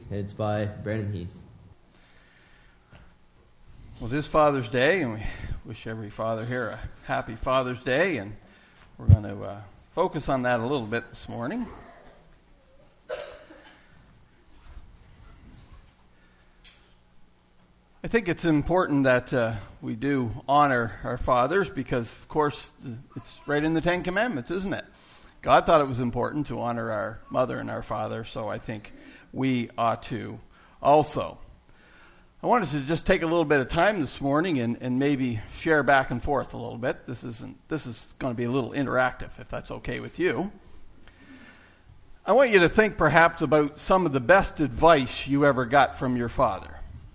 It's by Brandon Heath. Well, it is Father's Day, and we wish every father here a happy Father's Day, and we're going to focus on that a little bit this morning. I think it's important that we do honor our fathers because, of course, it's right in the Ten Commandments, isn't it? God thought it was important to honor our mother and our father, so I think we ought to also. I wanted to just take a little bit of time this morning and maybe share back and forth a little bit. This is going to be a little interactive, if that's okay with you. I want you to think perhaps about some of the best advice you ever got from your father.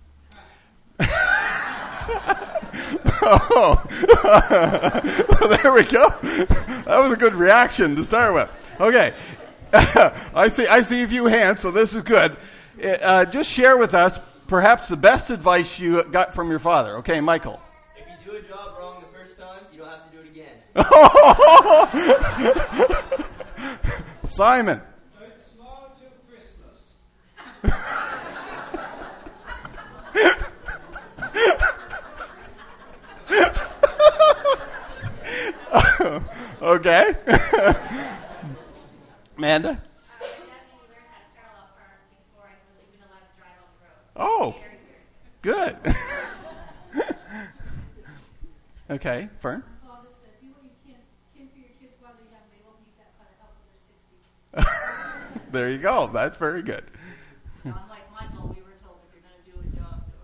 Oh, well, there we go. That was a good reaction to start with. Okay, I see a few hands, so this is good. Just share with us perhaps the best advice you got from your father. Okay, Michael. If you do a job wrong the first time, you don't have to do it again. Simon. Don't smile till Christmas. Okay. Amanda? Oh, good. Okay, Fern? My father said, do what you can for your kids while they're young. They won't need that kind of help when they're 60. There you go. That's very good. Unlike Michael, we were told if you're going to do a job, do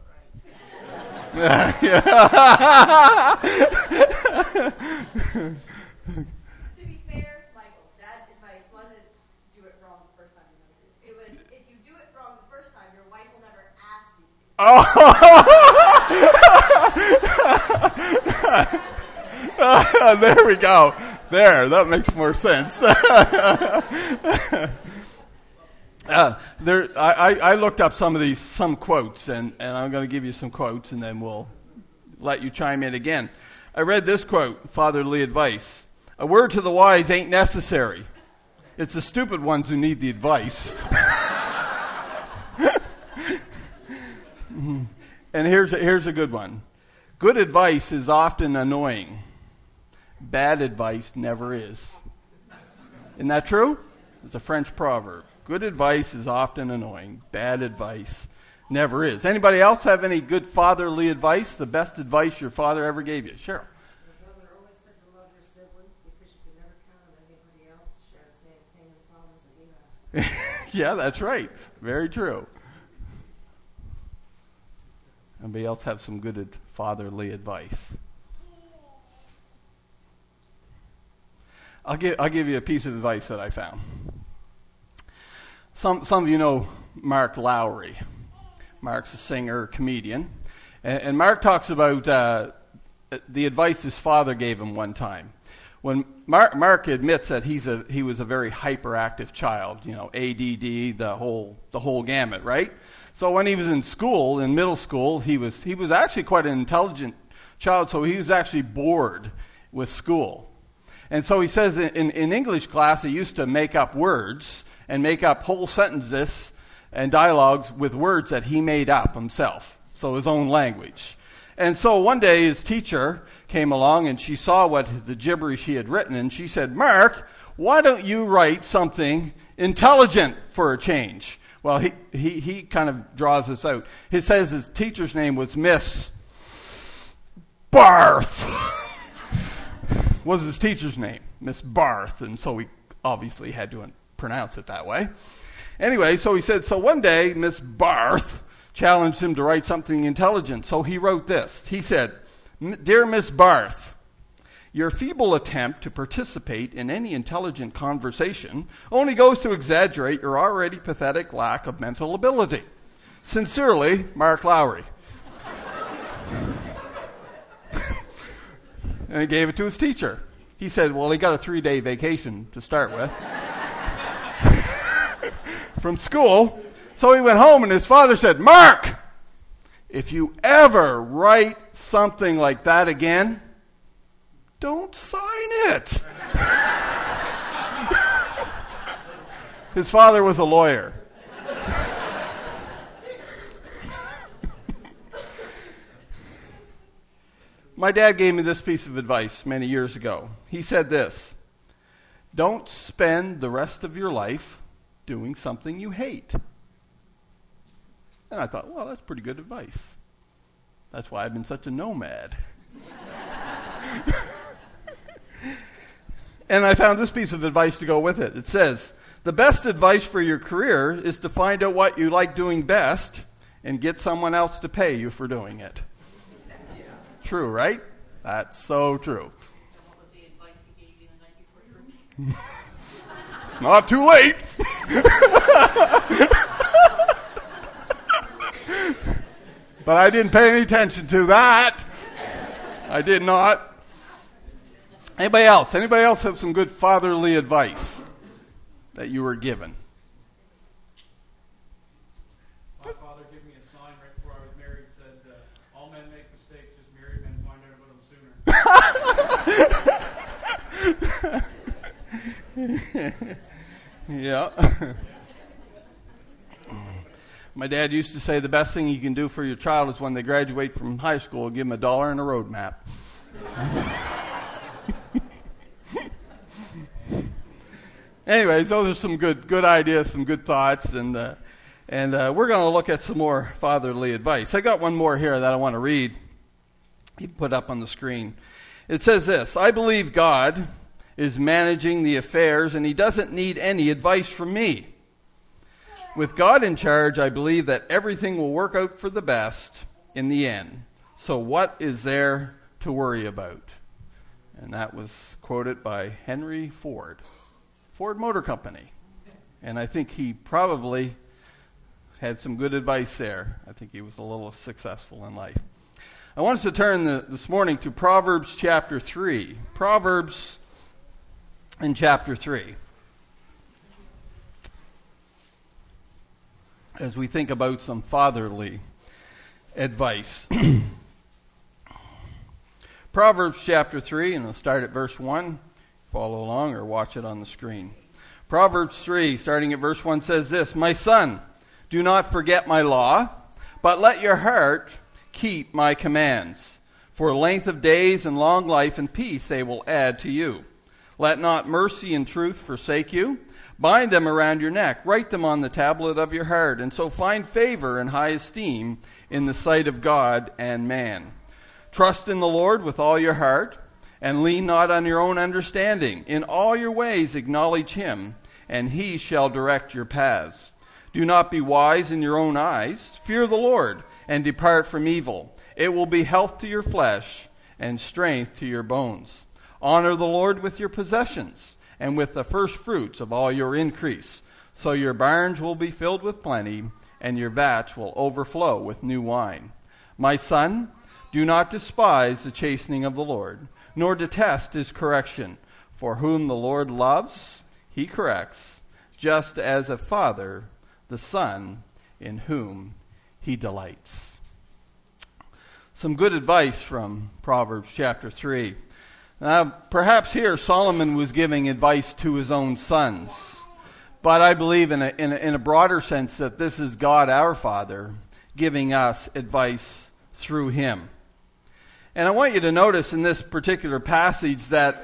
it right. To be fair to Michael, Dad's advice wasn't do it wrong the first time. It was if you do it wrong the first time, your wife will never ask you. Oh, there we go. There, that makes more sense. I looked up some quotes, and I'm going to give you some quotes, and then we'll let you chime in again. I read this quote, fatherly advice. A word to the wise ain't necessary. It's the stupid ones who need the advice. And here's a good one. Good advice is often annoying. Bad advice never is. Isn't that true? It's a French proverb. Good advice is often annoying. Bad advice never is. Anybody else have any good fatherly advice? The best advice your father ever gave you? Cheryl. My mother always said to love your siblings because you can never count on anybody else to share the same pain and problems that you have. Yeah, that's right. Very true. Anybody else have some good fatherly advice? I'll give you a piece of advice that I found. Some of you know Mark Lowry. Mark's a singer, comedian. And Mark talks about the advice his father gave him one time. When Mark admits that he was a very hyperactive child, ADD, the whole gamut, right? So when he was in school, in middle school, he was actually quite an intelligent child, so he was actually bored with school. And so he says in English class, he used to make up words and make up whole sentences and dialogues with words that he made up himself, so his own language. And so one day his teacher came along and she saw what the gibberish he had written, and she said, "Mark, why don't you write something intelligent for a change?" Well, he kind of draws this out. He says his teacher's name was Miss Barth. Was his teacher's name, Miss Barth, and so he obviously had to pronounce it that way. Anyway, so he said, so one day Miss Barth challenged him to write something intelligent. So he wrote this. He said, "Dear Miss Barth, your feeble attempt to participate in any intelligent conversation only goes to exaggerate your already pathetic lack of mental ability. Sincerely, Mark Lowry." And he gave it to his teacher. He said, well, he got a 3-day vacation to start with from school. So he went home and his father said, "Mark, if you ever write something like that again, don't sign it." His father was a lawyer. My dad gave me this piece of advice many years ago. He said this: don't spend the rest of your life doing something you hate. And I thought, well, that's pretty good advice. That's why I've been such a nomad. And I found this piece of advice to go with it. It says, the best advice for your career is to find out what you like doing best and get someone else to pay you for doing it. Yeah. True, right? That's so true. And what was the advice he gave you the night before you were married? It's not too late. But I didn't pay any attention to that. I did not. Anybody else? Anybody else have some good fatherly advice that you were given? My father gave me a sign right before I was married. Said, all men make mistakes, just married men find out about them sooner. Yeah. My dad used to say the best thing you can do for your child is when they graduate from high school, give them $1 and a road map. Anyways, those are some good ideas, some good thoughts, and we're going to look at some more fatherly advice. I got one more here that I want to read. You can put up on the screen. It says this: I believe God is managing the affairs, and he doesn't need any advice from me. With God in charge, I believe that everything will work out for the best in the end. So what is there to worry about? And that was quoted by Henry Ford, Ford Motor Company. And I think he probably had some good advice there. I think he was a little successful in life. I want us to turn this morning to Proverbs chapter 3. Proverbs in chapter 3. As we think about some fatherly advice. Proverbs chapter 3, and I'll start at verse 1. Follow along or watch it on the screen. Proverbs 3, starting at verse 1, says this: My son, do not forget my law, but let your heart keep my commands. For length of days and long life and peace they will add to you. Let not mercy and truth forsake you. Bind them around your neck. Write them on the tablet of your heart, and so find favor and high esteem in the sight of God and man. Trust in the Lord with all your heart, and lean not on your own understanding. In all your ways acknowledge him, and he shall direct your paths. Do not be wise in your own eyes. Fear the Lord, and depart from evil. It will be health to your flesh, and strength to your bones. Honor the Lord with your possessions, and with the first fruits of all your increase. So your barns will be filled with plenty, and your vats will overflow with new wine. My son, do not despise the chastening of the Lord, nor detest his correction. For whom the Lord loves, he corrects, just as a father the son in whom he delights. Some good advice from Proverbs chapter 3. Now, perhaps here Solomon was giving advice to his own sons. But I believe in a broader sense that this is God our Father giving us advice through him. And I want you to notice in this particular passage that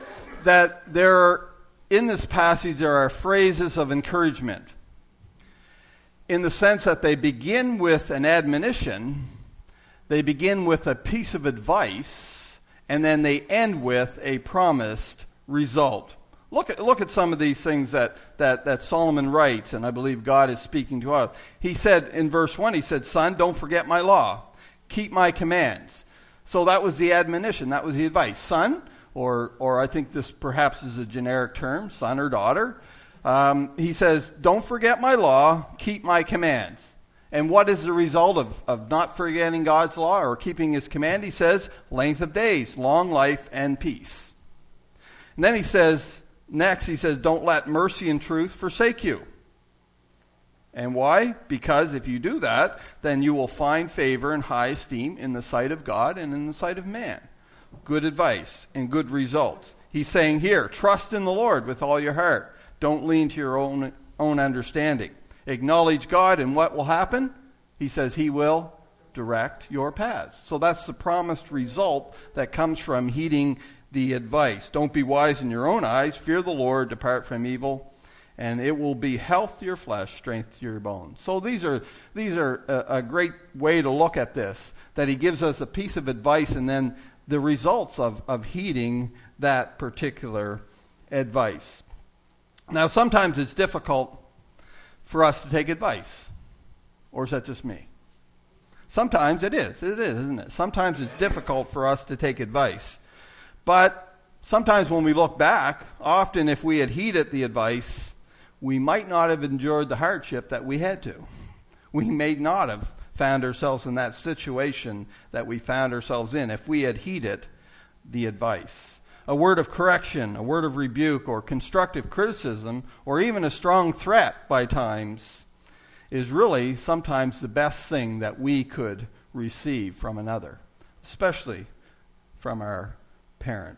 in this passage there are phrases of encouragement. In the sense that they begin with an admonition, they begin with a piece of advice, and then they end with a promised result. Look at some of these things that Solomon writes, and I believe God is speaking to us. He said in verse 1, he said, Son, don't forget my law. Keep my commands. So that was the admonition. That was the advice. Son, or I think this perhaps is a generic term, son or daughter. He says, don't forget my law. Keep my commands. And what is the result of not forgetting God's law or keeping his command? He says, length of days, long life, and peace. And then he says, don't let mercy and truth forsake you. And why? Because if you do that, then you will find favor and high esteem in the sight of God and in the sight of man. Good advice and good results. He's saying here, trust in the Lord with all your heart. Don't lean to your own understanding. Acknowledge God, and what will happen? He says he will direct your paths. So that's the promised result that comes from heeding the advice. Don't be wise in your own eyes. Fear the Lord. Depart from evil. And it will be health to your flesh, strength to your bones. So these are a great way to look at this, that he gives us a piece of advice and then the results of heeding that particular advice. Now, sometimes it's difficult for us to take advice. Or is that just me? Sometimes it is. It is, isn't it? Sometimes it's difficult for us to take advice. But sometimes when we look back, often if we had heeded the advice, we might not have endured the hardship that we had to. We may not have found ourselves in that situation that we found ourselves in if we had heeded the advice. A word of correction, a word of rebuke, or constructive criticism, or even a strong threat by times is really sometimes the best thing that we could receive from another, especially from our parent.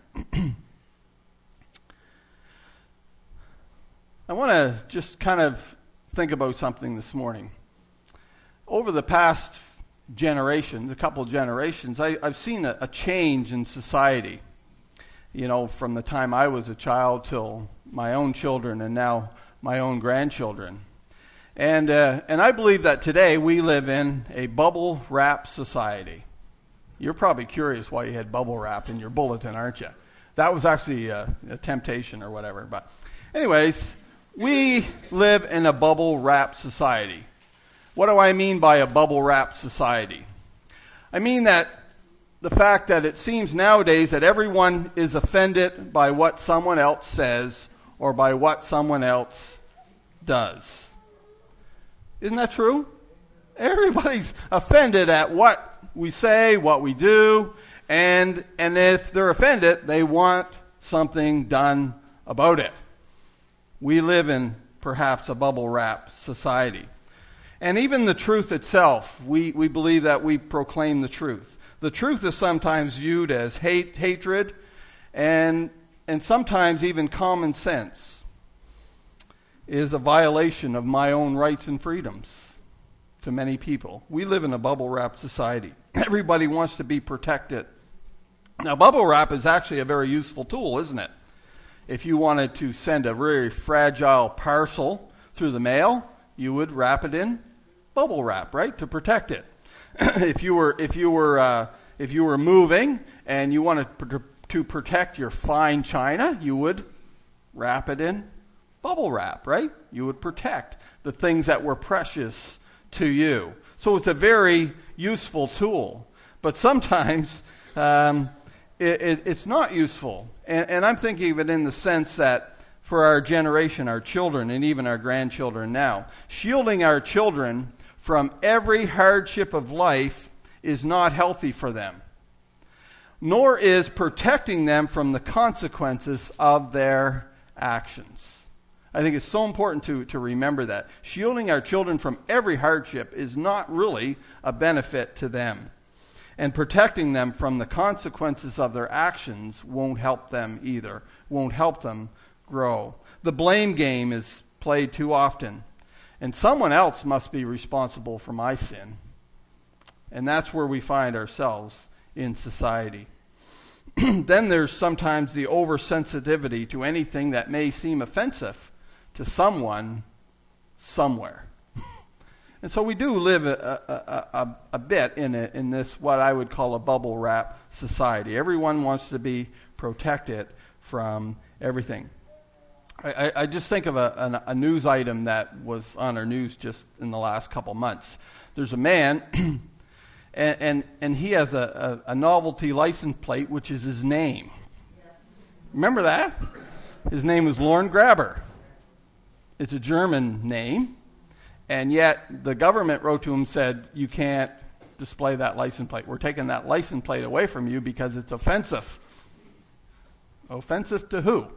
I want to just kind of think about something this morning. Over the past generations, a couple of generations, I've seen a change in society. You know, from the time I was a child till my own children and now my own grandchildren. And I believe that today we live in a bubble wrap society. You're probably curious why you had bubble wrap in your bulletin, aren't you? That was actually a temptation or whatever. But anyways, we live in a bubble wrap society. What do I mean by a bubble wrap society? I mean that the fact that it seems nowadays that everyone is offended by what someone else says or by what someone else does. Isn't that true? Everybody's offended at what we say, what we do, and if they're offended, they want something done about it. We live in perhaps a bubble wrap society. And even the truth itself, we believe that we proclaim the truth. The truth is sometimes viewed as hatred, and sometimes even common sense is a violation of my own rights and freedoms to many people. We live in a bubble wrap society. Everybody wants to be protected. Now, bubble wrap is actually a very useful tool, isn't it? If you wanted to send a very fragile parcel through the mail, you would wrap it in bubble wrap, right, to protect it. If you were moving and you wanted to protect your fine china, you would wrap it in bubble wrap, right? You would protect the things that were precious to you. So it's a very useful tool. But sometimes it's not useful. And I'm thinking of it in the sense that for our generation, our children, and even our grandchildren now, shielding our children from every hardship of life is not healthy for them. Nor is protecting them from the consequences of their actions. I think it's so important to remember that. Shielding our children from every hardship is not really a benefit to them. And protecting them from the consequences of their actions won't help them either, won't help them grow. The blame game is played too often. And someone else must be responsible for my sin. And that's where we find ourselves in society. Then there's sometimes the oversensitivity to anything that may seem offensive to someone somewhere. And so we do live a bit in this, what I would call a bubble wrap society. Everyone wants to be protected from everything. I just think of a news item that was on our news just in the last couple months. There's a man, and he has a novelty license plate, which is his name. Remember that? His name is Lorne Grabber. It's a German name. And yet the government wrote to him and said, you can't display that license plate. We're taking that license plate away from you because it's offensive. Offensive to who?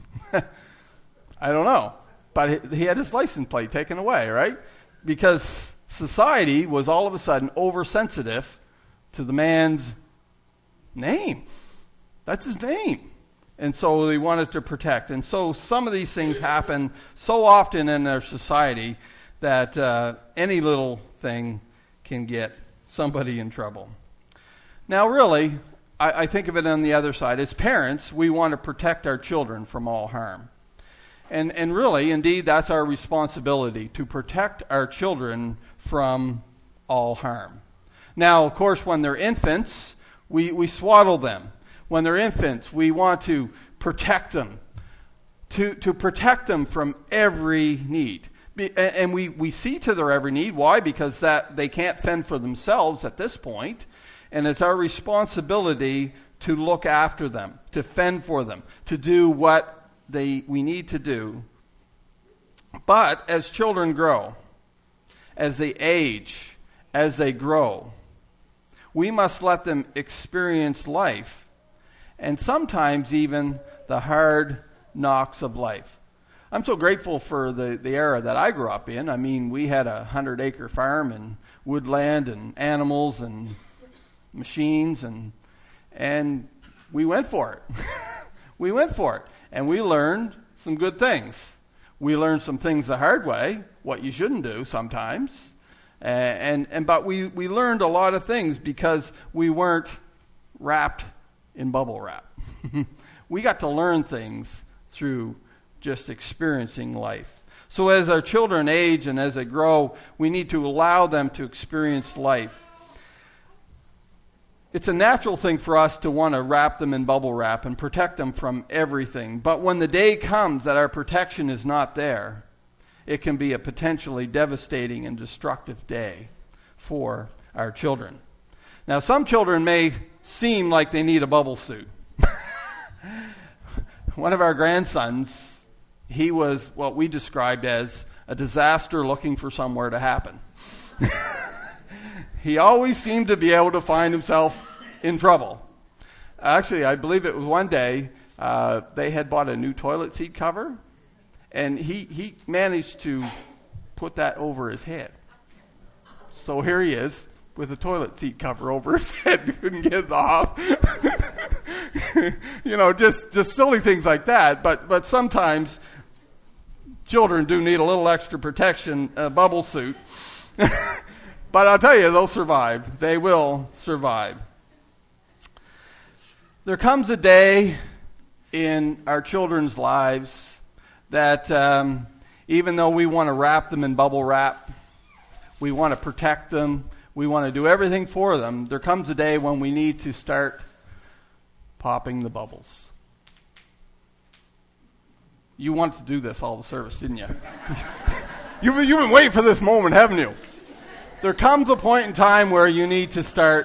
I don't know. But he had his license plate taken away, right? Because society was all of a sudden oversensitive to the man's name. That's his name. And so they wanted to protect. And so some of these things happen so often in our society that any little thing can get somebody in trouble. Now, really, I think of it on the other side. As parents, we want to protect our children from all harm. And really, indeed, that's our responsibility, to protect our children from all harm. Now, of course, when they're infants, we swaddle them. When they're infants, we want to protect them, to protect them from every need. And we see to their every need. Why? Because that they can't fend for themselves at this point. And it's our responsibility to look after them, to fend for them, to do what we need to do. But as children grow, as they age, as they grow, we must let them experience life, and sometimes even the hard knocks of life. I'm so grateful for the era that I grew up in. I mean, we had a 100-acre farm and woodland and animals and machines, and we went for it. We went for it, and we learned some good things. We learned some things the hard way, what you shouldn't do sometimes, but we learned a lot of things because we weren't wrapped in bubble wrap. We got to learn things through just experiencing life. So as our children age and as they grow, we need to allow them to experience life. It's a natural thing for us to want to wrap them in bubble wrap and protect them from everything. But when the day comes that our protection is not there, it can be a potentially devastating and destructive day for our children. Now, some children may seem like they need a bubble suit. One of our grandsons, he was what we described as a disaster looking for somewhere to happen. He always seemed to be able to find himself in trouble. Actually, I believe it was one day they had bought a new toilet seat cover, and he managed to put that over his head. So here he is with a toilet seat cover over his head. Couldn't get it off. Just silly things like that. But sometimes children do need a little extra protection, a bubble suit. But I'll tell you, they'll survive. They will survive. There comes a day in our children's lives that even though we want to wrap them in bubble wrap, we want to protect them, we want to do everything for them, there comes a day when we need to start popping the bubbles. You wanted to do this all the service, didn't you? You've been waiting for this moment, haven't you? There comes a point in time where you need to start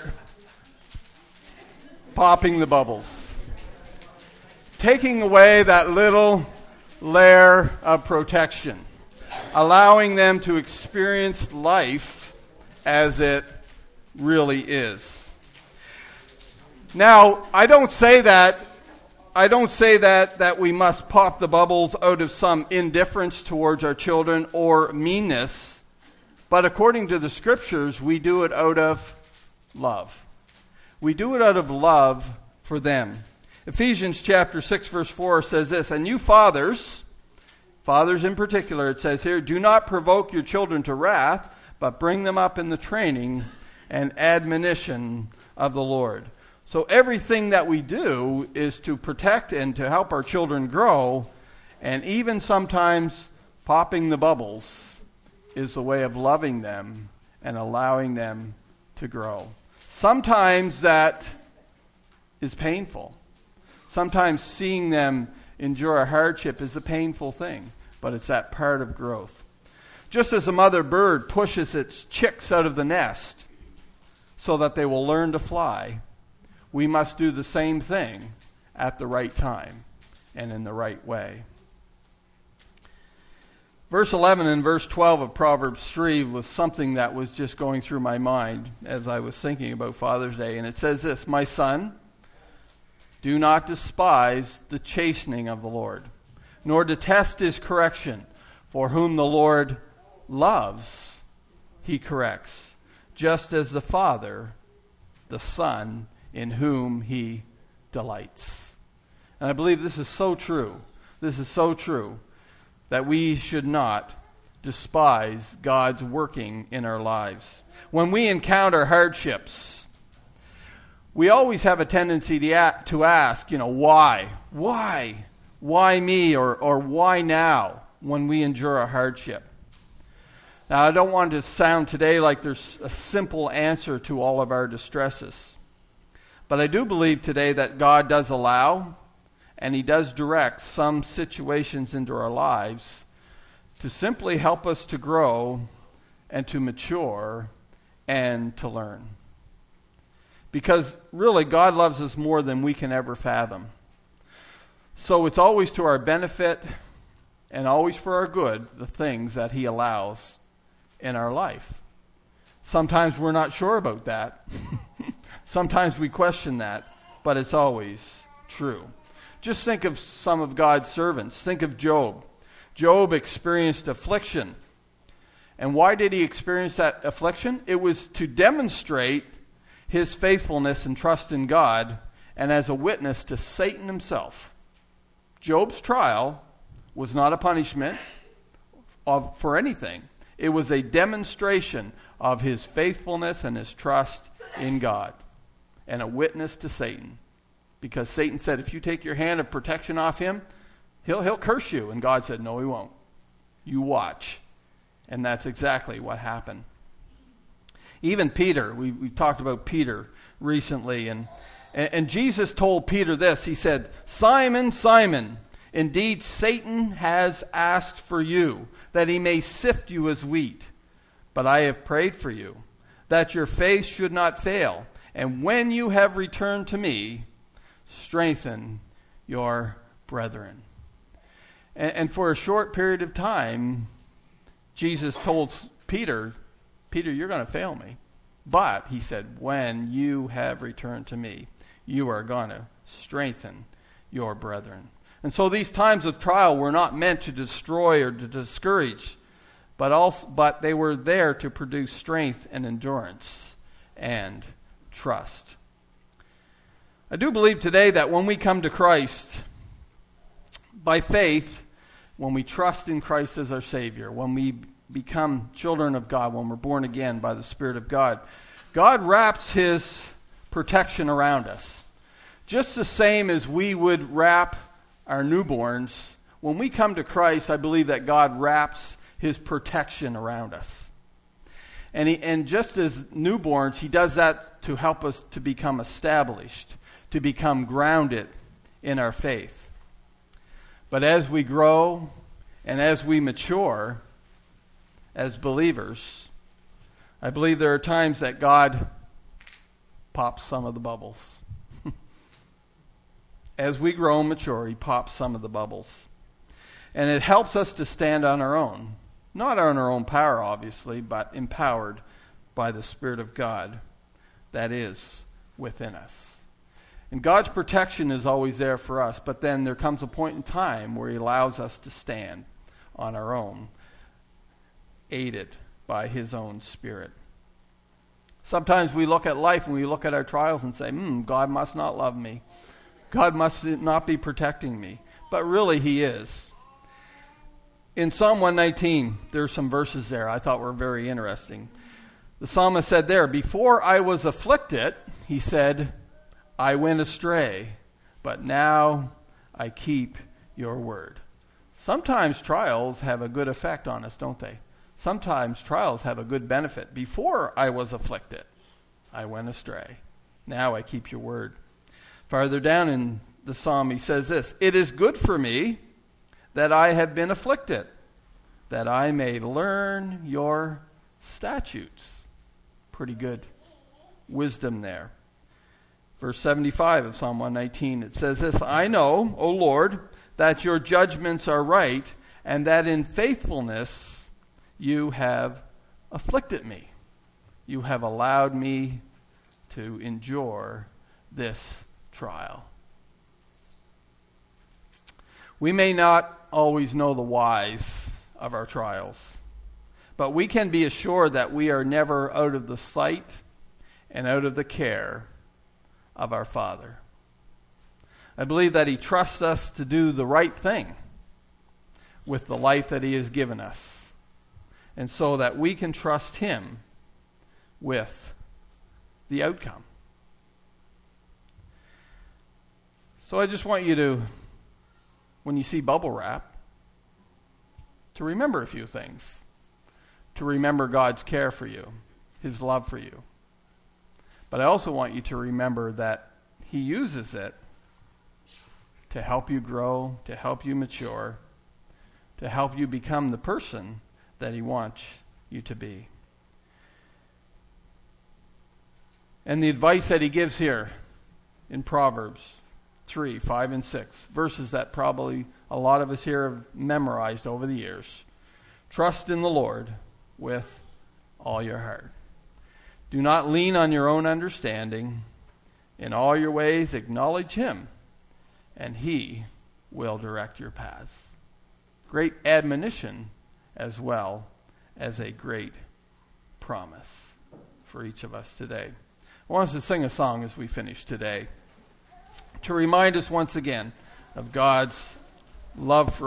popping the bubbles. Taking away that little layer of protection. Allowing them to experience life as it really is. Now, I don't say that we must pop the bubbles out of some indifference towards our children or meanness. But according to the Scriptures, we do it out of love. We do it out of love for them. Ephesians chapter 6, verse 4 says this, and you fathers in particular, it says here, do not provoke your children to wrath, but bring them up in the training and admonition of the Lord. So everything that we do is to protect and to help our children grow, and even sometimes popping the bubbles is a way of loving them and allowing them to grow. Sometimes that is painful. Sometimes seeing them endure a hardship is a painful thing, but it's that part of growth. Just as a mother bird pushes its chicks out of the nest so that they will learn to fly, we must do the same thing at the right time and in the right way. Verse 11 and verse 12 of Proverbs 3 was something that was just going through my mind as I was thinking about Father's Day. And it says this, my son, do not despise the chastening of the Lord, nor detest his correction, for whom the Lord loves, he corrects, just as the Father, the Son, in whom he delights. And I believe this is so true. This is so true. That we should not despise God's working in our lives. When we encounter hardships, we always have a tendency to ask, why? Why? Why me? Or why now when we endure a hardship? Now, I don't want to sound today like there's a simple answer to all of our distresses. But I do believe today that God does allow and He does direct some situations into our lives to simply help us to grow and to mature and to learn. Because really, God loves us more than we can ever fathom. So it's always to our benefit and always for our good, the things that He allows in our life. Sometimes we're not sure about that. Sometimes we question that, but it's always true. Just think of some of God's servants. Think of Job. Job experienced affliction. And why did he experience that affliction? It was to demonstrate his faithfulness and trust in God, and as a witness to Satan himself. Job's trial was not a punishment for anything. It was a demonstration of his faithfulness and his trust in God, and a witness to Satan. Because Satan said, if you take your hand of protection off him, he'll curse you. And God said, no, he won't. You watch. And that's exactly what happened. Even Peter, we talked about Peter recently, and Jesus told Peter this. He said, Simon, Simon, indeed Satan has asked for you, that he may sift you as wheat. But I have prayed for you, that your faith should not fail. And when you have returned to me, strengthen your brethren. And for a short period of time, Jesus told Peter, you're going to fail me. But, he said, when you have returned to me, you are going to strengthen your brethren. And so these times of trial were not meant to destroy or to discourage, but they were there to produce strength and endurance and trust. I do believe today that when we come to Christ by faith, when we trust in Christ as our Savior, when we become children of God, when we're born again by the Spirit of God, God wraps His protection around us. Just the same as we would wrap our newborns, when we come to Christ, I believe that God wraps His protection around us. And just as newborns, He does that to help us to become established, to become grounded in our faith. But as we grow and as we mature as believers, I believe there are times that God pops some of the bubbles. As we grow and mature, He pops some of the bubbles. And it helps us to stand on our own. Not on our own power, obviously, but empowered by the Spirit of God that is within us. And God's protection is always there for us, but then there comes a point in time where He allows us to stand on our own, aided by His own Spirit. Sometimes we look at life and we look at our trials and say, God must not love me. God must not be protecting me. But really He is. In Psalm 119, there's some verses there I thought were very interesting. The psalmist said there, before I was afflicted, he said, I went astray, but now I keep your word. Sometimes trials have a good effect on us, don't they? Sometimes trials have a good benefit. Before I was afflicted, I went astray. Now I keep your word. Farther down in the psalm, he says this, it is good for me that I have been afflicted, that I may learn your statutes. Pretty good wisdom there. Verse 75 of Psalm 119, it says this, I know, O Lord, that your judgments are right, and that in faithfulness you have afflicted me. You have allowed me to endure this trial. We may not always know the whys of our trials, but we can be assured that we are never out of the sight and out of the care of our Father. I believe that He trusts us to do the right thing with the life that He has given us, and so that we can trust Him with the outcome. So I just want you to, when you see bubble wrap, to remember a few things. To remember God's care for you, His love for you. But I also want you to remember that He uses it to help you grow, to help you mature, to help you become the person that He wants you to be. And the advice that He gives here in Proverbs 3, 5, and 6, verses that probably a lot of us here have memorized over the years. Trust in the Lord with all your heart. Do not lean on your own understanding. In all your ways acknowledge Him, and He will direct your paths. Great admonition as well as a great promise for each of us today. I want us to sing a song as we finish today to remind us once again of God's love for